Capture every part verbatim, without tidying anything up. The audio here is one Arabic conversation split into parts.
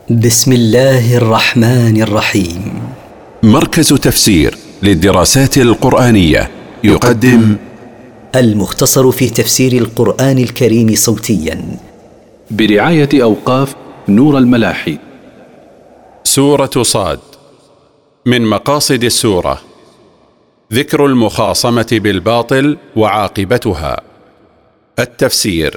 بسم الله الرحمن الرحيم. مركز تفسير للدراسات القرآنية يقدم المختصر في تفسير القرآن الكريم صوتيا برعاية أوقاف نور الملاحي. سورة صاد. من مقاصد السورة ذكر المخاصمة بالباطل وعاقبتها. التفسير: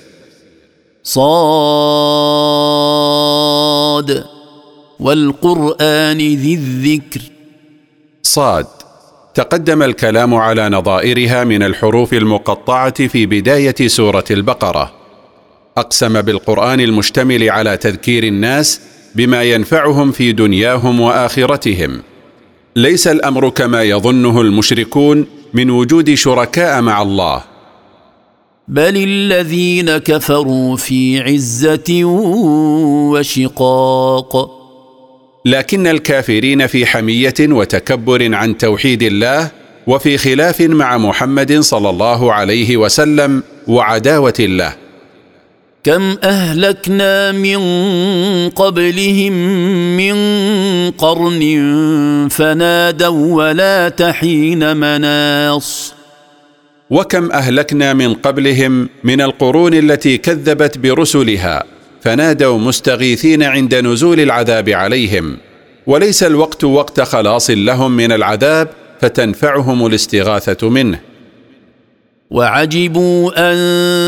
صاد والقرآن ذي الذكر. صاد تقدم الكلام على نظائرها من الحروف المقطعة في بداية سورة البقرة. أقسم بالقرآن المشتمل على تذكير الناس بما ينفعهم في دنياهم وآخرتهم. ليس الأمر كما يظنه المشركون من وجود شركاء مع الله، بل الذين كفروا في عزة وشقاق. لكن الكافرين في حمية وتكبر عن توحيد الله، وفي خلاف مع محمد صلى الله عليه وسلم وعداوة الله. كم أهلكنا من قبلهم من قرن فنادوا ولا تحين مناص. وكم أهلكنا من قبلهم من القرون التي كذبت برسلها فنادوا مستغيثين عند نزول العذاب عليهم، وليس الوقت وقت خلاص لهم من العذاب فتنفعهم الاستغاثة منه. وعجبوا أن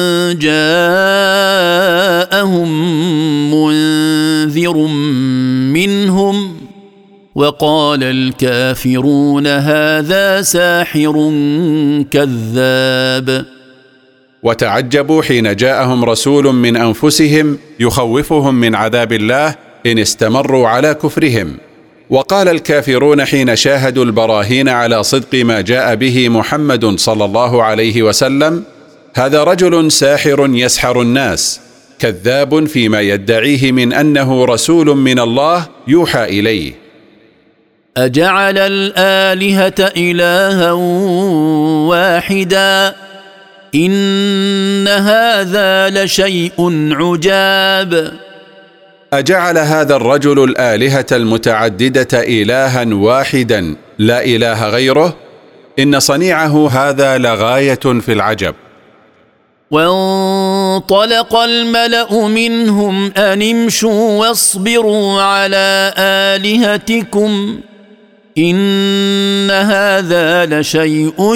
جاءهم منذر منهم وقال الكافرون هذا ساحر كذاب. وتعجبوا حين جاءهم رسول من أنفسهم يخوفهم من عذاب الله إن استمروا على كفرهم. وقال الكافرون حين شاهدوا البراهين على صدق ما جاء به محمد صلى الله عليه وسلم: هذا رجل ساحر يسحر الناس، كذاب فيما يدعيه من أنه رسول من الله يوحى إليه. أجعل الآلهة إلها واحدا إن هذا لشيء عجاب. أجعل هذا الرجل الآلهة المتعددة إلها واحدا لا إله غيره؟ إن صنيعه هذا لغاية في العجب. وانطلق الملأ منهم أن امشوا واصبروا على آلهتكم إن هذا لشيء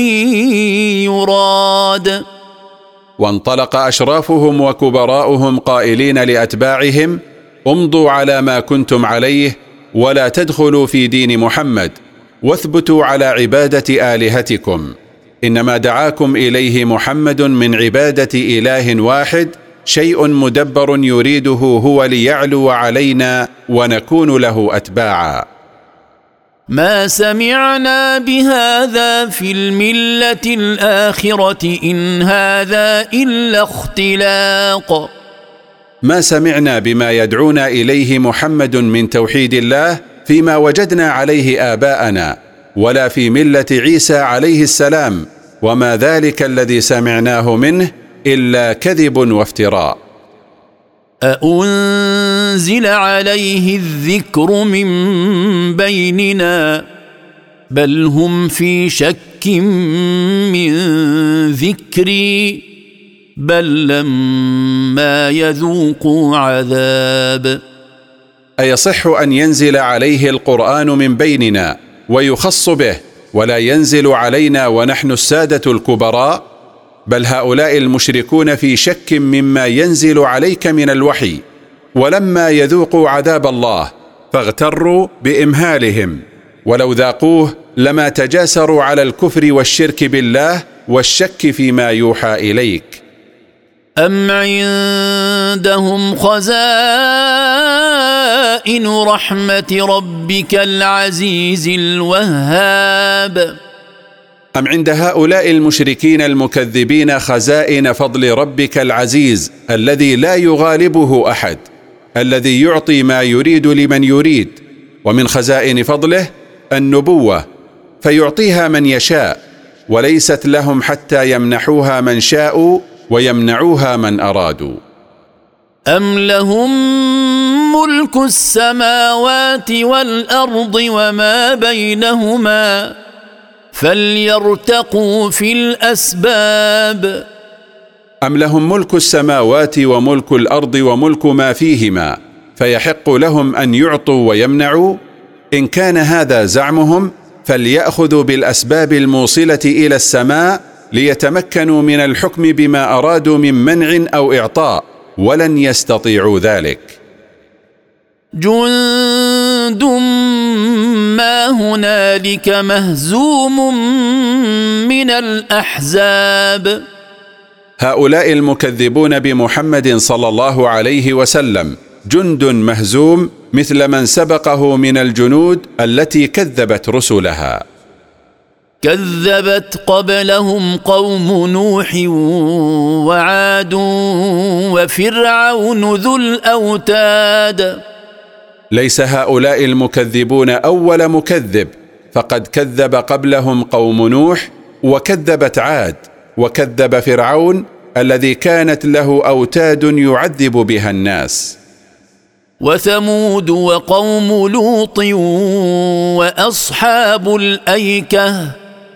يراد. وانطلق أشرافهم وكبراؤهم قائلين لأتباعهم: امضوا على ما كنتم عليه ولا تدخلوا في دين محمد، واثبتوا على عبادة آلهتكم. إنما دعاكم إليه محمد من عبادة إله واحد، شيء مدبر يريده هو ليعلو علينا ونكون له أتباعا. ما سمعنا بهذا في الملة الآخرة إن هذا إلا اختلاق. ما سمعنا بما يدعونا إليه محمد من توحيد الله فيما وجدنا عليه آباءنا، ولا في ملة عيسى عليه السلام، وما ذلك الذي سمعناه منه إلا كذب وافتراء. أأنزل عليه الذكر من بيننا بل هم في شك من ذكري بل لما يذوقوا عذاب. أيصح أن ينزل عليه القرآن من بيننا ويخص به ولا ينزل علينا ونحن السادة الكبراء؟ بل هؤلاء المشركون في شك مما ينزل عليك من الوحي، ولما يذوقوا عذاب الله فاغتروا بإمهالهم، ولو ذاقوه لما تجاسروا على الكفر والشرك بالله والشك فيما يوحى إليك. أم عندهم خزائن رحمة ربك العزيز الوهاب. أم عند هؤلاء المشركين المكذبين خزائن فضل ربك العزيز الذي لا يغالبه أحد، الذي يعطي ما يريد لمن يريد، ومن خزائن فضله النبوة فيعطيها من يشاء، وليست لهم حتى يمنحوها من شاءوا ويمنعوها من أرادوا. أم لهم ملك السماوات والأرض وما بينهما فليرتقوا في الأسباب أم لهم ملك السماوات وملك الأرض وملك ما فيهما فيحق لهم أن يعطوا ويمنعوا؟ إن كان هذا زعمهم فليأخذوا بالأسباب الموصلة إلى السماء ليتمكنوا من الحكم بما أرادوا من منع أو إعطاء، ولن يستطيعوا ذلك. جند ما هنالك مهزوم من الأحزاب. هؤلاء المكذبون بمحمد صلى الله عليه وسلم جند مهزوم مثل من سبقه من الجنود التي كذبت رسلها. كذبت قبلهم قوم نوح وعاد وفرعون ذو الأوتاد. ليس هؤلاء المكذبون أول مكذب، فقد كذب قبلهم قوم نوح، وكذبت عاد، وكذب فرعون الذي كانت له أوتاد يعذب بها الناس. وثمود وقوم لوط وأصحاب الأيكة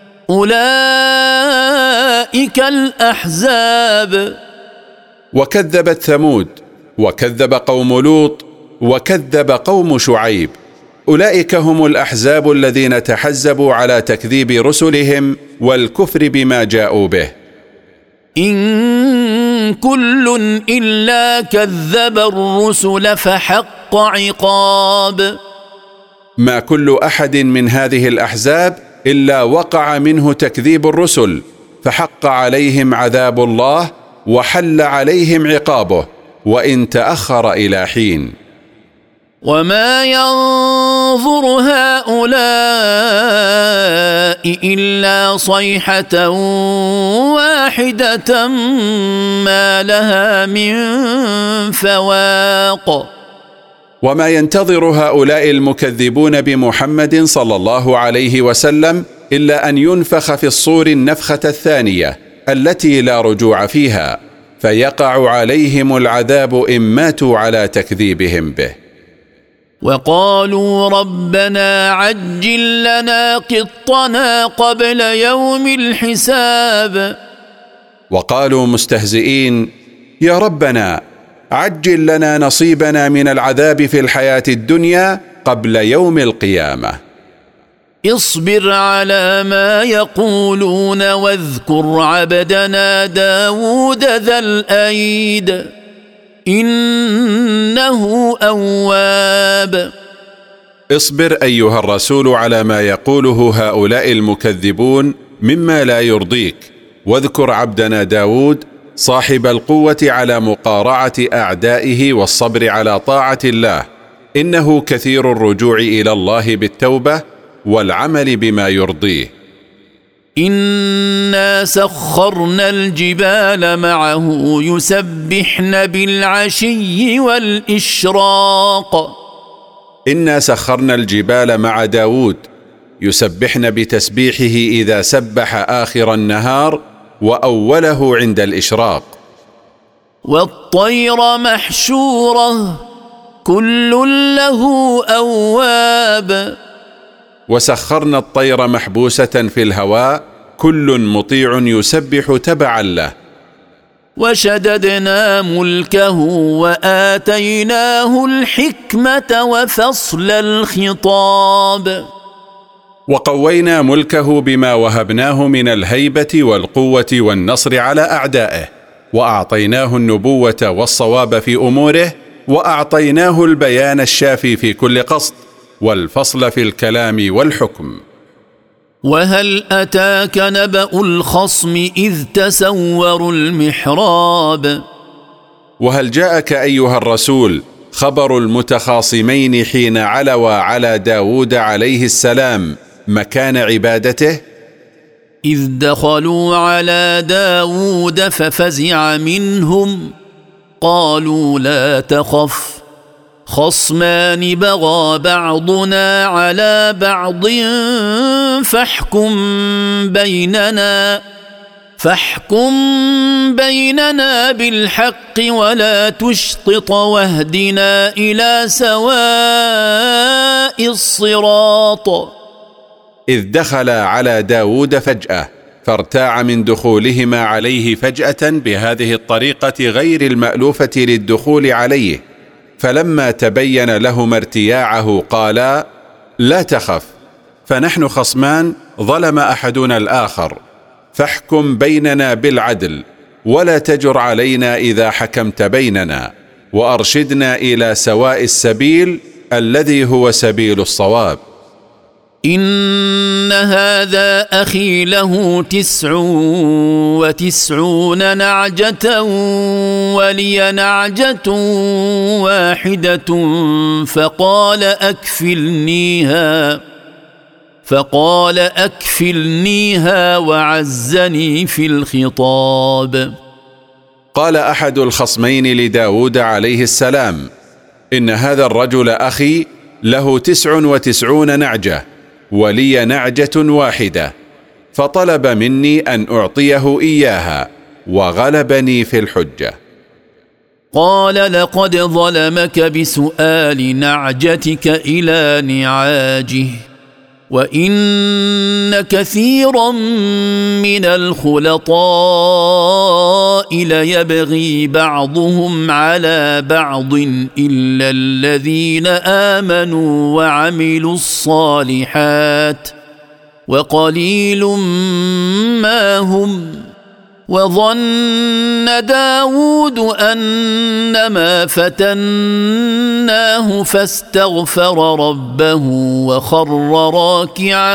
أولئك الأحزاب. وكذبت ثمود، وكذب قوم لوط، وكذب قوم شعيب. أولئك هم الأحزاب الذين تحزبوا على تكذيب رسلهم والكفر بما جاءوا به. إن كل إلا كذب الرسل فحق عقاب. ما كل أحد من هذه الأحزاب إلا وقع منه تكذيب الرسل، فحق عليهم عذاب الله وحل عليهم عقابه، وإن تأخر إلى حين. وما ينظر هؤلاء إلا صيحة واحدة ما لها من فواق. وما ينتظر هؤلاء المكذبون بمحمد صلى الله عليه وسلم إلا أن ينفخ في الصور النفخة الثانية التي لا رجوع فيها، فيقع عليهم العذاب إن ماتوا على تكذيبهم به. وقالوا ربنا عجل لنا قطنا قبل يوم الحساب. وقالوا مستهزئين: يا ربنا عجل لنا نصيبنا من العذاب في الحياة الدنيا قبل يوم القيامة. اصبر على ما يقولون واذكر عبدنا داود ذا الأيد إنه أواب. اصبر أيها الرسول على ما يقوله هؤلاء المكذبون مما لا يرضيك، واذكر عبدنا داود صاحب القوة على مقارعة أعدائه والصبر على طاعة الله، إنه كثير الرجوع إلى الله بالتوبة والعمل بما يرضيه. إنا سخرنا الجبال معه يسبحن بالعشي والإشراق. إنا سخرنا الجبال مع داود يسبحن بتسبيحه إذا سبح آخر النهار وأوله عند الإشراق. والطير محشورة كل له أواب. وسخرنا الطير محبوسة في الهواء كل مطيع يسبح تبعا له. وشددنا ملكه وآتيناه الحكمة وفصل الخطاب. وقوينا ملكه بما وهبناه من الهيبة والقوة والنصر على أعدائه، وأعطيناه النبوة والصواب في أموره، وأعطيناه البيان الشافي في كل قصد، والفصل في الكلام والحكم. وهل أتاك نبأ الخصم إذ تسوروا المحراب. وهل جاءك أيها الرسول خبر المتخاصمين حين علوا على داود عليه السلام مكان عبادته؟ إذ دخلوا على داود ففزع منهم قالوا لا تخف خصمان بغى بعضنا على بعض فاحكم بيننا فاحكم بيننا بالحق ولا تشطط واهدنا إلى سواء الصراط. إذ دخل على داود فجأة فارتاع من دخولهما عليه فجأة بهذه الطريقة غير المألوفة للدخول عليه، فلما تبين لهما ارتياعه قالا: لا تخف، فنحن خصمان ظلم أحدنا الآخر، فاحكم بيننا بالعدل ولا تجر علينا إذا حكمت بيننا، وأرشدنا إلى سواء السبيل الذي هو سبيل الصواب. إن هذا أخي له تسع وتسعون نعجة ولي نعجة واحدة فقال أكفلنيها فقال أكفلنيها وعزني في الخطاب. قال أحد الخصمين لداود عليه السلام: إن هذا الرجل أخي له تسع وتسعون نعجة ولي نعجة واحدة، فطلب مني أن أعطيه إياها وغلبني في الحجة. قال: لقد ظلمك بسؤال نعجتك إلى نعاجه، وإن كثيرا من الخلطاء ليبغي بعضهم على بعض إلا الذين آمنوا وعملوا الصالحات وقليل ما هم. وظن داود أنما فتناه فاستغفر ربه وخر راكعا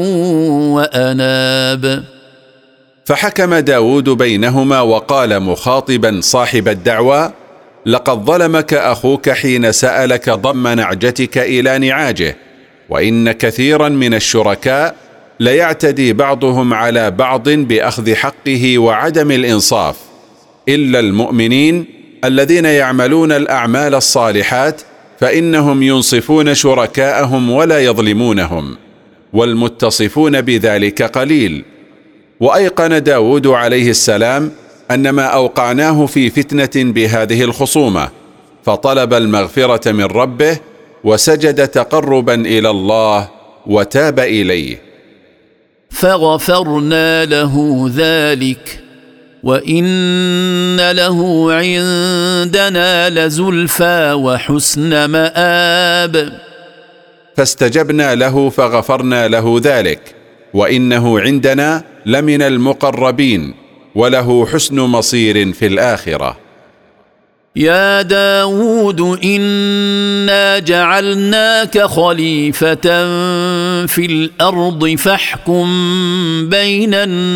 وأناب. فحكم داود بينهما وقال مخاطبا صاحب الدعوى: لقد ظلمك أخوك حين سألك ضم نعجتك إلى نعاجه، وإن كثيرا من الشركاء ليعتدي بعضهم على بعض بأخذ حقه وعدم الإنصاف، إلا المؤمنين الذين يعملون الأعمال الصالحات فإنهم ينصفون شركاءهم ولا يظلمونهم، والمتصفون بذلك قليل. وأيقن داود عليه السلام أن ما أوقعناه في فتنة بهذه الخصومة، فطلب المغفرة من ربه وسجد تقربا إلى الله وتاب إليه، فغفرنا له ذلك وإن له عندنا لزلفى وحسن مآب. فاستجبنا له فغفرنا له ذلك، وإنه عندنا لمن المقربين وله حسن مصير في الآخرة. يا داود إنا جعلناك خليفة في الأرض فاحكم بين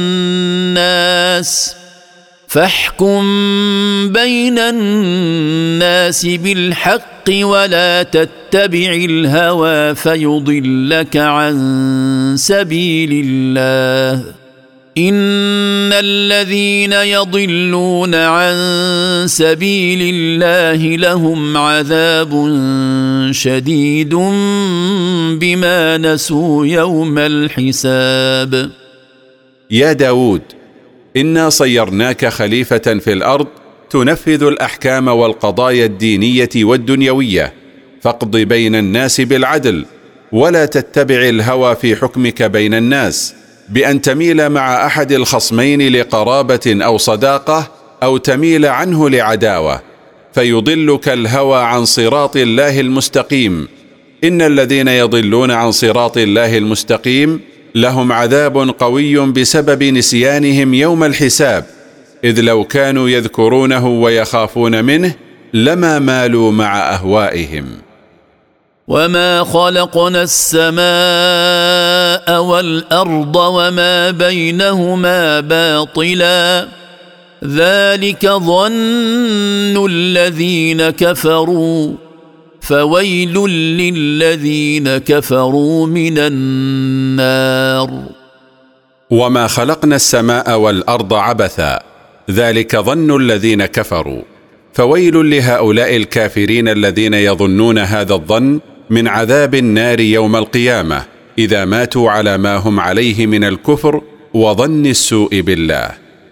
الناس فاحكم بين الناس بالحق ولا تتبع الهوى فيضلك عن سبيل الله. إن الذين يضلون عن سبيل الله لهم عذاب شديد بما نسوا يوم الحساب. يا داود إنا صيرناك خليفة في الأرض تنفذ الأحكام والقضايا الدينية والدنيوية، فاقض بين الناس بالعدل ولا تتبع الهوى في حكمك بين الناس، بأن تميل مع أحد الخصمين لقرابة أو صداقة أو تميل عنه لعداوة، فيضلك الهوى عن صراط الله المستقيم. إن الذين يضلون عن صراط الله المستقيم لهم عذاب قوي بسبب نسيانهم يوم الحساب، إذ لو كانوا يذكرونه ويخافون منه لما مالوا مع أهوائهم. وما خلقنا السماء والأرض وما بينهما باطلا ذلك ظن الذين كفروا فويل للذين كفروا من النار. وما خلقنا السماء والأرض عبثا ذلك ظن الذين كفروا، فويل لهؤلاء الكافرين الذين يظنون هذا الظن من عذاب النار يوم القيامة إذا ماتوا على ما هم عليه من الكفر وظن السوء بالله.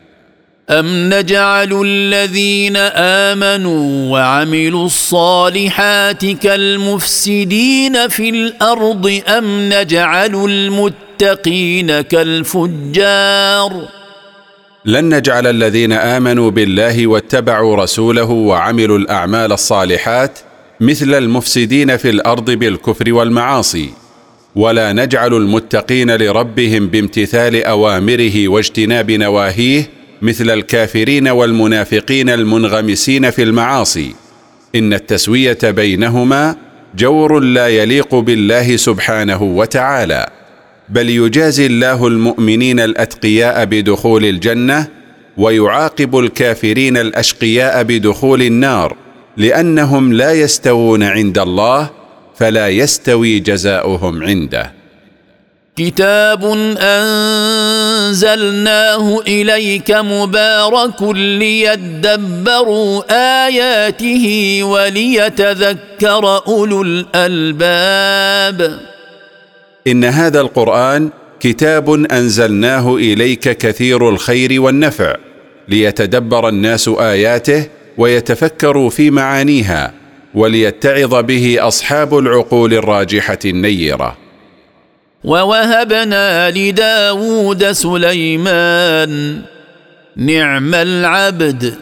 أم نجعل الذين آمنوا وعملوا الصالحات كالمفسدين في الأرض أم نجعل المتقين كالفجار لن نجعل الذين آمنوا بالله واتبعوا رسوله وعملوا الأعمال الصالحات مثل المفسدين في الأرض بالكفر والمعاصي، ولا نجعل المتقين لربهم بامتثال أوامره واجتناب نواهيه مثل الكافرين والمنافقين المنغمسين في المعاصي. إن التسوية بينهما جور لا يليق بالله سبحانه وتعالى، بل يجازي الله المؤمنين الأتقياء بدخول الجنة ويعاقب الكافرين الأشقياء بدخول النار، لأنهم لا يستوون عند الله فلا يستوي جزاؤهم عنده. كتاب أنزلناه إليك مبارك ليدبروا آياته وليتذكر أولو الألباب. إن هذا القرآن كتاب أنزلناه إليك كثير الخير والنفع، ليتدبر الناس آياته ويتفكروا في معانيها، وليتعظ به أصحاب العقول الراجحة النيرة. ووهبنا لداود سليمان نعم العبد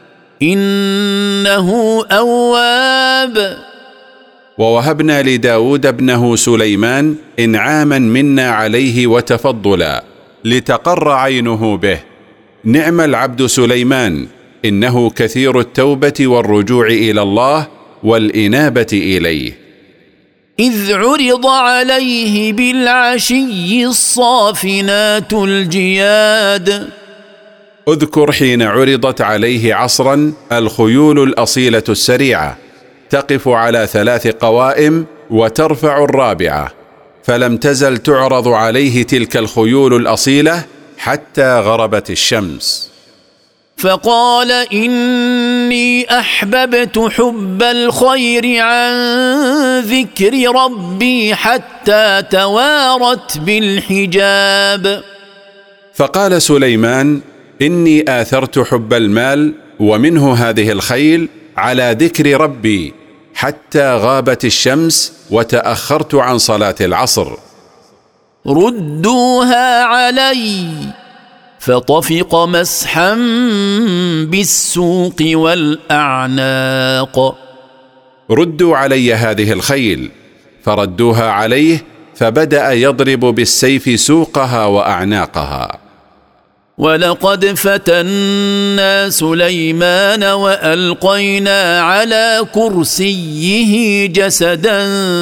إنه أواب. ووهبنا لداود ابنه سليمان إنعاما منا عليه وتفضلا لتقر عينه به. نعم العبد سليمان إنه كثير التوبة والرجوع إلى الله والإنابة إليه. إذ عرض عليه بالعشي الصافنات الجياد. اذكر حين عرضت عليه عصرا الخيول الأصيلة السريعة، تقف على ثلاث قوائم وترفع الرابعة، فلم تزل تعرض عليه تلك الخيول الأصيلة حتى غربت الشمس. فقال إني أحببت حب الخير عن ذكر ربي حتى توارت بالحجاب. فقال سليمان إني آثرت حب المال ومنه هذه الخيل على ذكر ربي حتى غابت الشمس وتأخرت عن صلاة العصر. ردوها علي فطفق مسحا بالسوق والأعناق. ردوا علي هذه الخيل، فردوها عليه فبدأ يضرب بالسيف سوقها وأعناقها. ولقد فتنا سليمان وألقينا على كرسيه جسدا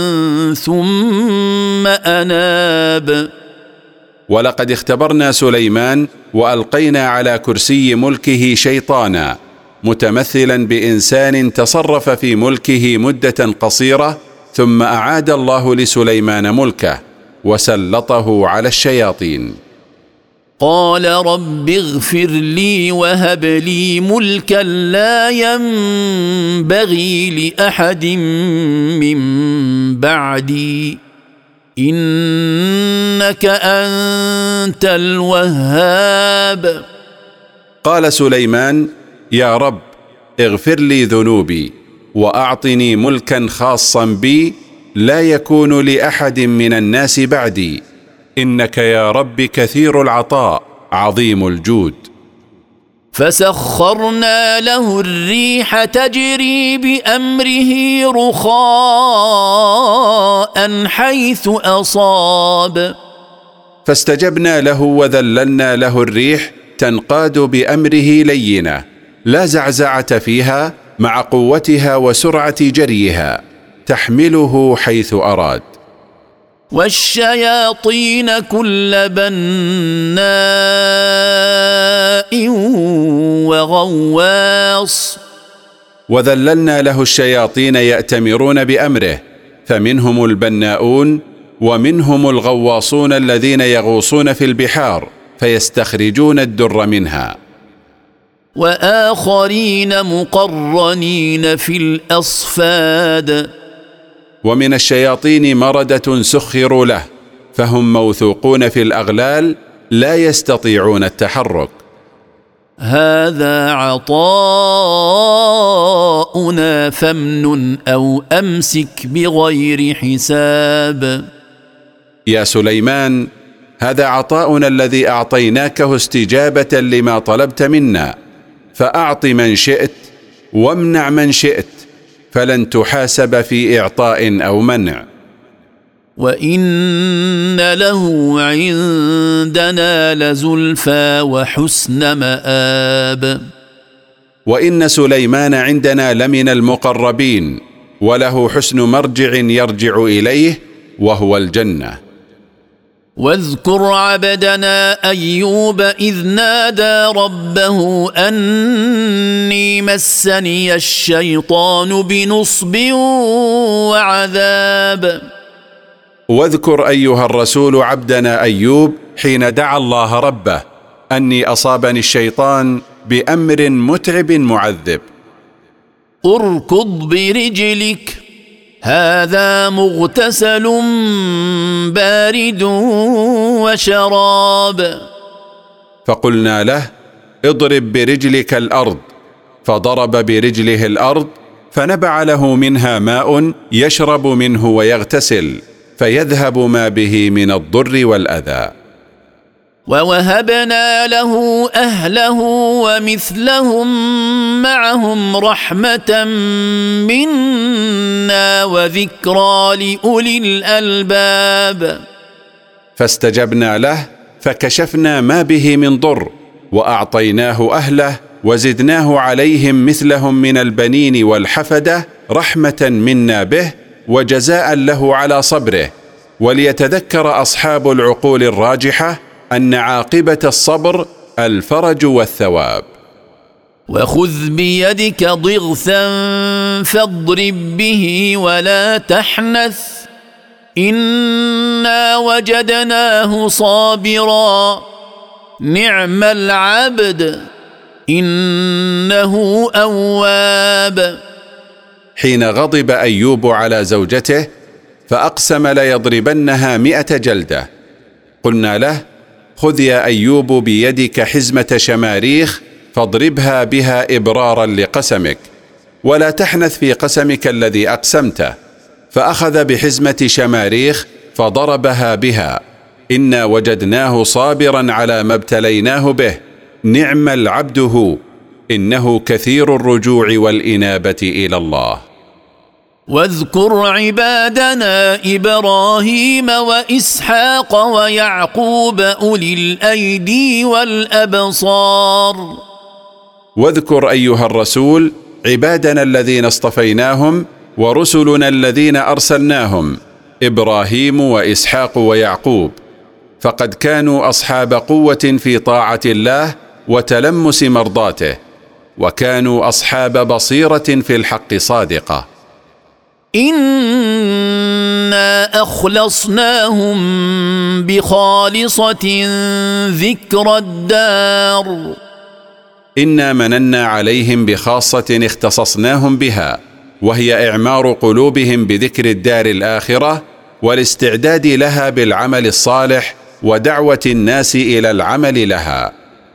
ثم أناب. ولقد اختبرنا سليمان وألقينا على كرسي ملكه شيطانا متمثلا بإنسان تصرف في ملكه مدة قصيرة، ثم أعاد الله لسليمان ملكه وسلطه على الشياطين. قال رب اغفر لي وهب لي ملكا لا ينبغي لأحد من بعدي إنك أنت الوهاب. قال سليمان يا رب اغفر لي ذنوبي وأعطني ملكا خاصا بي لا يكون لأحد من الناس بعدي، إنك يا رب كثير العطاء عظيم الجود. فسخرنا له الريح تجري بأمره رخاء حيث أصاب. فاستجبنا له وذللنا له الريح تنقاد بأمره لينة لا زعزعة فيها، مع قوتها وسرعة جريها تحمله حيث أراد. والشياطين كل بناء وغواص. وذللنا له الشياطين يأتمرون بأمره، فمنهم البناؤون ومنهم الغواصون الذين يغوصون في البحار فيستخرجون الدر منها. وآخرين مقرنين في الأصفاد. ومن الشياطين مردة سخروا له، فهم موثوقون في الأغلال لا يستطيعون التحرك. هذا عطاؤنا فامنن أو أمسك بغير حساب. يا سليمان، هذا عطاؤنا الذي أعطيناكه استجابة لما طلبت منا، فأعط من شئت وامنع من شئت، فلن تحاسب في إعطاء أو منع. وإن له عندنا لزلفى وحسن مآب. وإن سليمان عندنا لمن المقربين، وله حسن مرجع يرجع إليه وهو الجنة. واذكر عبدنا أيوب إذ نادى ربه أني مسني الشيطان بنصب وعذاب. واذكر أيها الرسول عبدنا أيوب حين دعا الله ربه أني أصابني الشيطان بأمر متعب معذب. اركض برجلك هذا مغتسل بارد وشراب. فقلنا له اضرب برجلك الأرض، فضرب برجله الأرض فنبع له منها ماء يشرب منه ويغتسل، فيذهب ما به من الضر والأذى. ووهبنا له أهله ومثلهم معهم رحمة منا وذكرى لأولي الألباب. فاستجبنا له فكشفنا ما به من ضر، وأعطيناه أهله وزدناه عليهم مثلهم من البنين والحفدة رحمة منا به وجزاء له على صبره، وليتذكر أصحاب العقول الراجحة أن عاقبة الصبر الفرج والثواب. وخذ بيدك ضغثا فاضرب به ولا تحنث إنا وجدناه صابرا نعم العبد إنه أواب. حين غضب أيوب على زوجته فأقسم ليضربنها مئة جلدة، قلنا له خذ يا أيوب بيدك حزمة شماريخ فاضربها بها إبرارا لقسمك، ولا تحنث في قسمك الذي أقسمته. فأخذ بحزمة شماريخ فضربها بها، إنا وجدناه صابرا على ما ابتليناه به نعم العبد هو إنه كثير الرجوع والإنابة إلى الله. واذكر عبادنا إبراهيم وإسحاق ويعقوب أولي الأيدي والأبصار. واذكر أيها الرسول عبادنا الذين اصطفيناهم ورسلنا الذين أرسلناهم إبراهيم وإسحاق ويعقوب، فقد كانوا أصحاب قوة في طاعة الله وتلمس مرضاته، وكانوا أصحاب بصيرة في الحق صادقة. إنا أخلصناهم بخالصة ذكر الدار. إنا مننا عليهم بخاصة اختصصناهم بها، وهي إعمار قلوبهم بذكر الدار الآخرة والاستعداد لها بالعمل الصالح ودعوة الناس إلى العمل لها.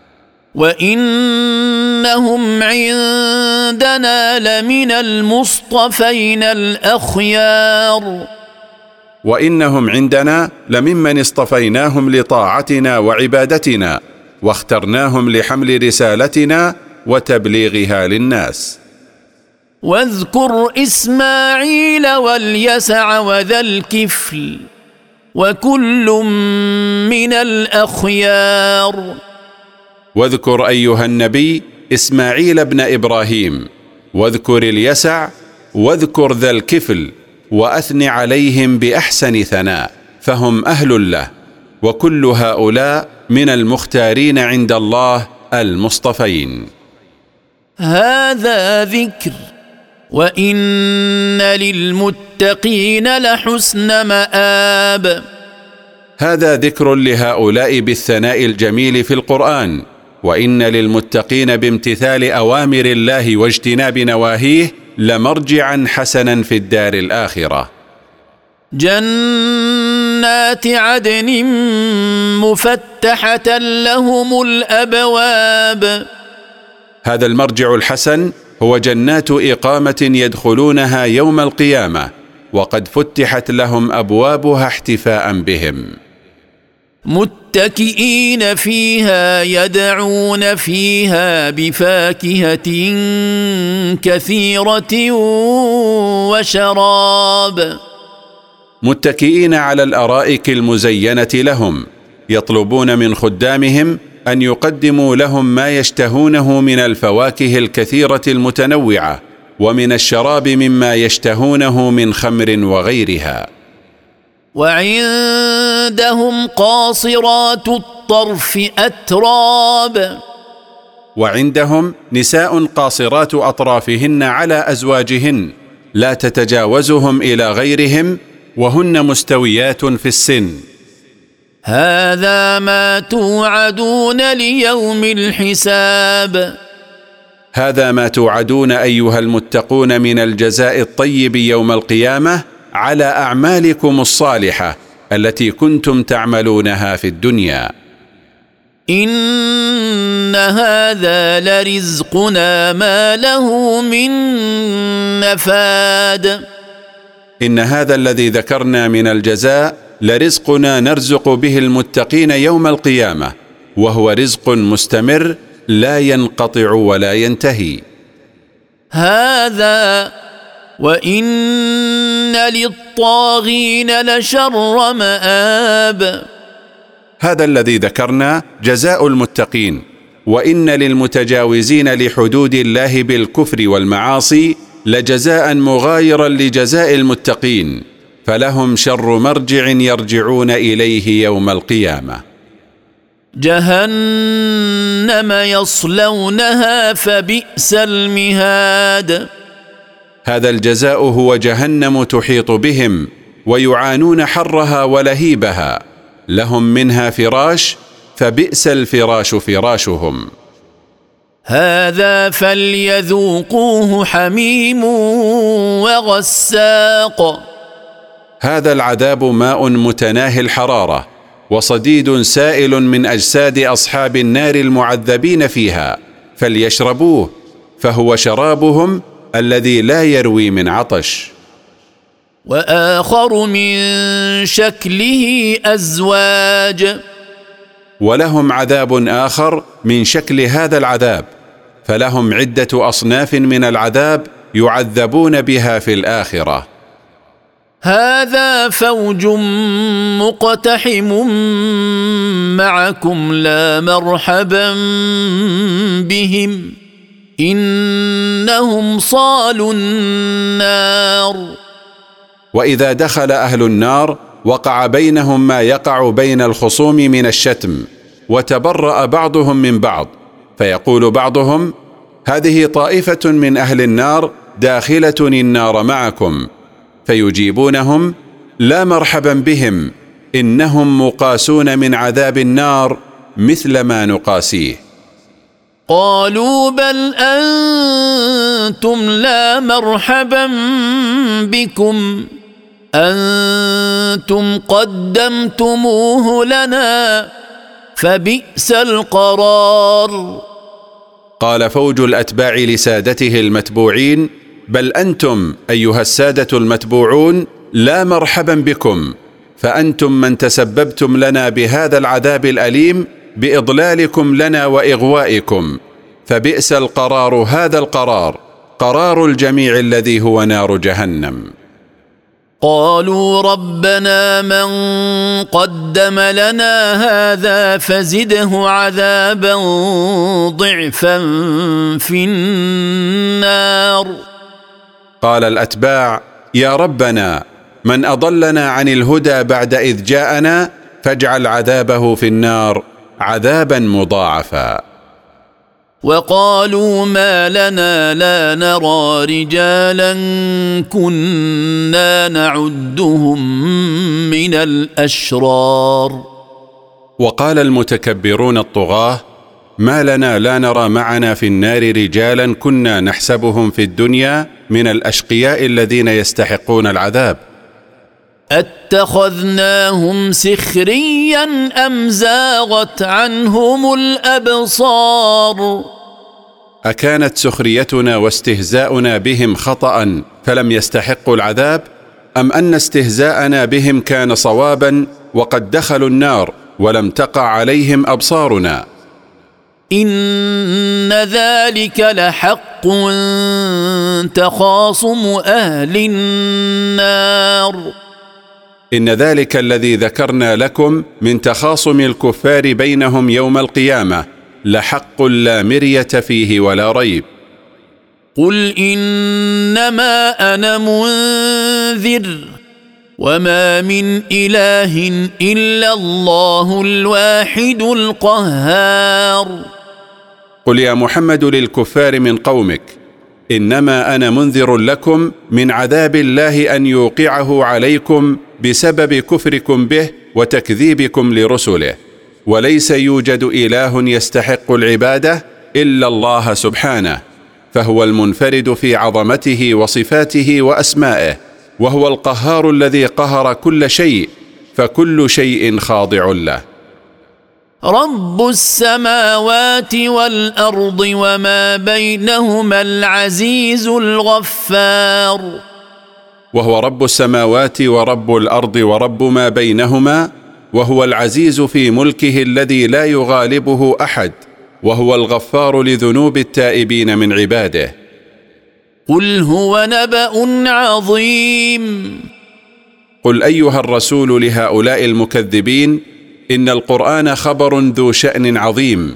وإنهم عندنا لمن المصطفين الأخيار. وإنهم عندنا لممن اصطفيناهم لطاعتنا وعبادتنا، واخترناهم لحمل رسالتنا وتبليغها للناس. واذكر إسماعيل واليسع وذا الكفل وكل من الأخيار. واذكر أيها النبي إسماعيل بن إبراهيم، واذكر اليسع، واذكر ذا الكفل، وأثن عليهم بأحسن ثناء، فهم أهل له، وكل هؤلاء من المختارين عند الله المصطفين. هذا ذكر وإن للمتقين لحسن مآب. هذا ذكر لهؤلاء بالثناء الجميل في القرآن، وإن للمتقين بامتثال أوامر الله واجتناب نواهيه لمرجعا حسنا في الدار الآخرة. جنات عدن مفتحة لهم الأبواب. هذا المرجع الحسن هو جنات إقامة يدخلونها يوم القيامة، وقد فتحت لهم أبوابها احتفاء بهم. متكئين فيها يدعون فيها بفاكهة كثيرة وشراب. متكئين على الأرائك المزينة لهم، يطلبون من خدامهم أن يقدموا لهم ما يشتهونه من الفواكه الكثيرة المتنوعة، ومن الشراب مما يشتهونه من خمر وغيرها. وعندهم قاصرات الطرف أتراب. وعندهم نساء قاصرات أطرافهن على أزواجهن، لا تتجاوزهم إلى غيرهم، وهن مستويات في السن. هذا ما توعدون ليوم الحساب. هذا ما توعدون أيها المتقون من الجزاء الطيب يوم القيامة على أعمالكم الصالحة التي كنتم تعملونها في الدنيا. إن هذا لرزقنا ما له من نفاد. إن هذا الذي ذكرنا من الجزاء لرزقنا نرزق به المتقين يوم القيامة، وهو رزق مستمر لا ينقطع ولا ينتهي. هذا وإن للطاغين لشر مآب. هذا الذي ذكرنا جزاء المتقين، وإن للمتجاوزين لحدود الله بالكفر والمعاصي لجزاء مغايرا لجزاء المتقين، فلهم شر مرجع يرجعون إليه يوم القيامة. جهنم يصلونها فبئس المهاد. هذا الجزاء هو جهنم تحيط بهم، ويعانون حرها ولهيبها، لهم منها فراش، فبئس الفراش فراشهم. هذا فليذوقوه حميم وغساق. هذا العذاب ماء متناهي الحرارة، وصديد سائل من أجساد أصحاب النار المعذبين فيها، فليشربوه، فهو شرابهم الذي لا يروي من عطش. وآخر من شكله أزواج. ولهم عذاب آخر من شكل هذا العذاب، فلهم عدة أصناف من العذاب يعذبون بها في الآخرة. هذا فوج مقتحم معكم لا مرحبا بهم إنهم صالوا النار. وإذا دخل أهل النار وقع بينهم ما يقع بين الخصوم من الشتم، وتبرأ بعضهم من بعض، فيقول بعضهم: هذه طائفة من أهل النار داخلة النار معكم، فيجيبونهم: لا مرحبا بهم، إنهم مقاسون من عذاب النار مثل ما نقاسيه. قالوا بل أنتم لا مرحبا بكم أنتم قدمتموه لنا فبئس القرار. قال فوج الأتباع لسادته المتبوعين: بل أنتم أيها السادة المتبوعون لا مرحبا بكم، فأنتم من تسببتم لنا بهذا العذاب الأليم بإضلالكم لنا وإغوائكم، فبئس القرار هذا القرار، قرار الجميع الذي هو نار جهنم. قالوا ربنا من قدم لنا هذا فزده عذابا ضعفا في النار. قال الأتباع: يا ربنا من أضلنا عن الهدى بعد إذ جاءنا فاجعل عذابه في النار عذابا مضاعفا. وقالوا ما لنا لا نرى رجالا كنا نعدهم من الأشرار. وقال المتكبرون الطغاة: ما لنا لا نرى معنا في النار رجالا كنا نحسبهم في الدنيا من الأشقياء الذين يستحقون العذاب. أتخذناهم سخريا أم زاغت عنهم الأبصار. أكانت سخريتنا واستهزاؤنا بهم خطأ فلم يستحقوا العذاب، أم أن استهزاءنا بهم كان صوابا وقد دخلوا النار ولم تقع عليهم أبصارنا؟ إن ذلك لحق تخاصم أهل النار. إن ذلك الذي ذكرنا لكم من تخاصم الكفار بينهم يوم القيامة لحق لا مرية فيه ولا ريب. قل إنما أنا منذر وما من إله إلا الله الواحد القهار. قل يا محمد للكفار من قومك: إنما أنا منذر لكم من عذاب الله أن يوقعه عليكم بسبب كفركم به وتكذيبكم لرسله، وليس يوجد إله يستحق العبادة إلا الله سبحانه، فهو المنفرد في عظمته وصفاته وأسمائه، وهو القهار الذي قهر كل شيء، فكل شيء خاضع له. رب السماوات والأرض وما بينهما العزيز الغفار. وهو رب السماوات ورب الأرض ورب ما بينهما، وهو العزيز في ملكه الذي لا يغالبه أحد، وهو الغفار لذنوب التائبين من عباده. قل هو نبأ عظيم. قل أيها الرسول لهؤلاء المكذبين: إن القرآن خبر ذو شأن عظيم.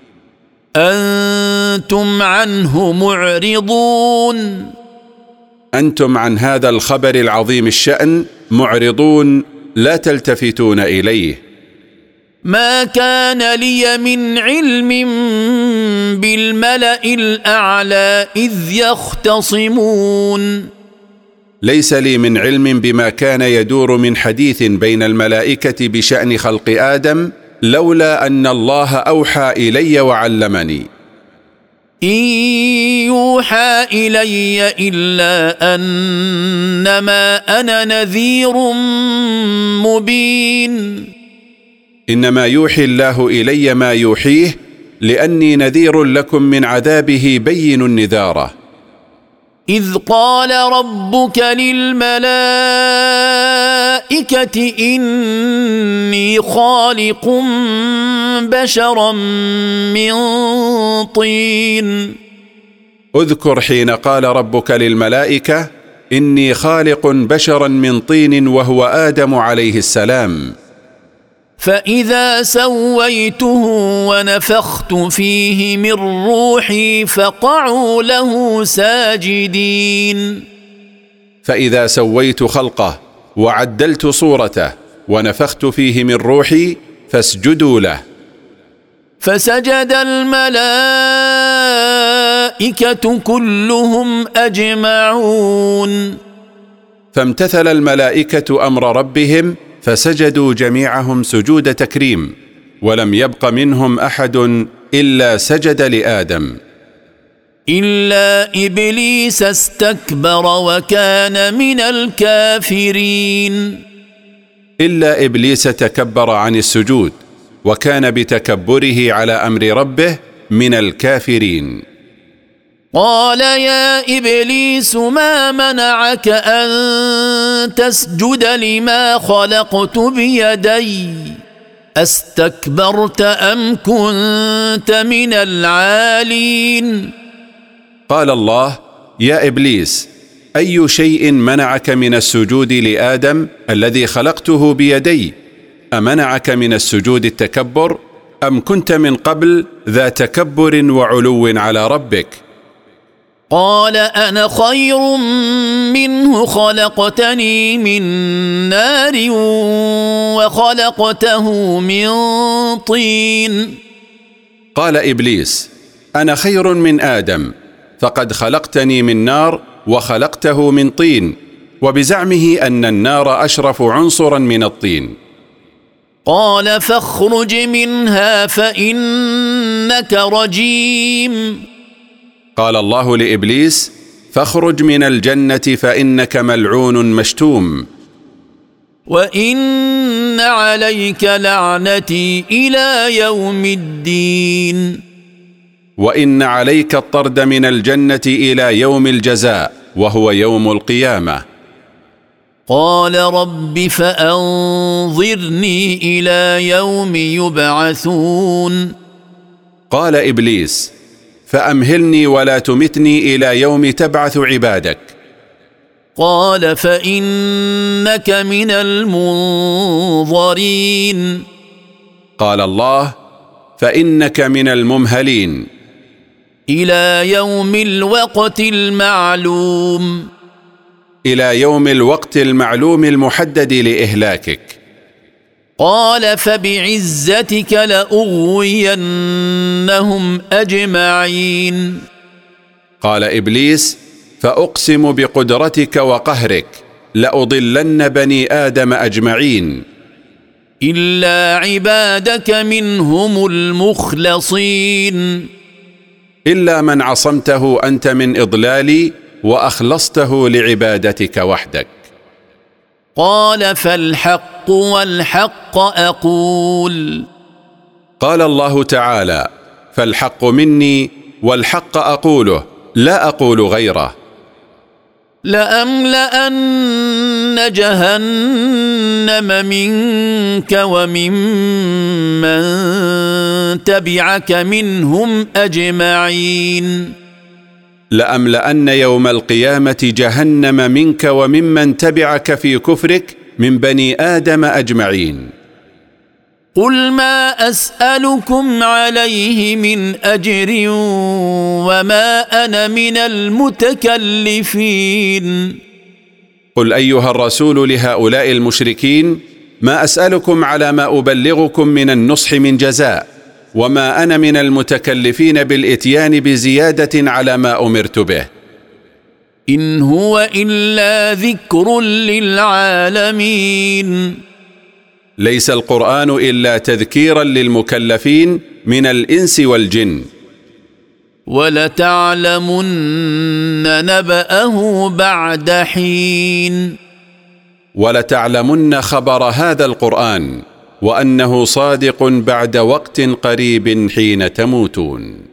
أنتم عنه معرضون. أنتم عن هذا الخبر العظيم الشأن معرضون، لا تلتفتون إليه. ما كان لي من علم بالملأ الأعلى إذ يختصمون. ليس لي من علم بما كان يدور من حديث بين الملائكة بشأن خلق آدم، لولا أن الله أوحى إلي وعلمني. إن يوحى إلي إلا أنما أنا نذير مبين. إنما يوحي الله إلي ما يوحيه، لأني نذير لكم من عذابه بين النذارة. إذ قال ربك للملائكة إني خالق بشرا من طين. اذكر حين قال ربك للملائكة: إني خالق بشرا من طين، وهو آدم عليه السلام. فإذا سويته ونفخت فيه من روحي فقعوا له ساجدين. فإذا سويت خلقه وعدلت صورته ونفخت فيه من روحي فاسجدوا له. فسجد الملائكة كلهم أجمعون. فامتثل الملائكة أمر ربهم فسجدوا جميعهم سجود تكريم، ولم يبق منهم أحد إلا سجد لآدم، إلا إبليس استكبر وكان من الكافرين. إلا إبليس تكبر عن السجود، وكان بتكبره على أمر ربه من الكافرين. قال يا إبليس ما منعك أن تسجد لما خلقت بيدي أستكبرت أم كنت من العالين؟ قال الله: يا إبليس، أي شيء منعك من السجود لآدم الذي خلقته بيدي؟ أمنعك من السجود التكبر، أم كنت من قبل ذا تكبر وعلو على ربك؟ قال أنا خير منه خلقتني من نار وخلقته من طين. قال إبليس: أنا خير من آدم، فقد خلقتني من نار وخلقته من طين، وبزعمه أن النار أشرف عنصرا من الطين. قال فاخرج منها فإنك رجيم. قال الله لإبليس: فاخرج من الجنة فإنك ملعون مشتوم، وإن عليك لعنتي إلى يوم الدين. وإن عليك الطرد من الجنة إلى يوم الجزاء وهو يوم القيامة. قال رب فأنظرني إلى يوم يبعثون. قال إبليس: فأمهلني ولا تمتني إلى يوم تبعث عبادك. قال فإنك من المنظرين. قال الله: فإنك من الممهلين إلى يوم الوقت المعلوم. إلى يوم الوقت المعلوم المحدد لإهلاكك. قال فبعزتك لأغوينهم أجمعين. قال إبليس: فأقسم بقدرتك وقهرك لأضلن بني آدم أجمعين إلا عبادك منهم المخلصين. إلا من عصمته أنت من إضلالي وأخلصته لعبادتك وحدك. قال فالحق والحق أقول. قال الله تعالى: فالحق مني والحق أقوله لا أقول غيره. لأملأن جهنم منك وممن تبعك منهم أجمعين. لأملأن يوم القيامة جهنم منك وممن تبعك في كفرك من بني آدم أجمعين. قل ما أسألكم عليه من أجر وما أنا من المتكلفين. قل أيها الرسول لهؤلاء المشركين: ما أسألكم على ما أبلغكم من النصح من جزاء، وما أنا من المتكلفين بالإتيان بزيادة على ما أمرت به. إن هو إلا ذكر للعالمين. ليس القرآن إلا تذكيرا للمكلفين من الإنس والجن. ولتعلمن نبأه بعد حين. ولتعلمن خبر هذا القرآن وأنه صادق بعد وقت قريب حين تموتون.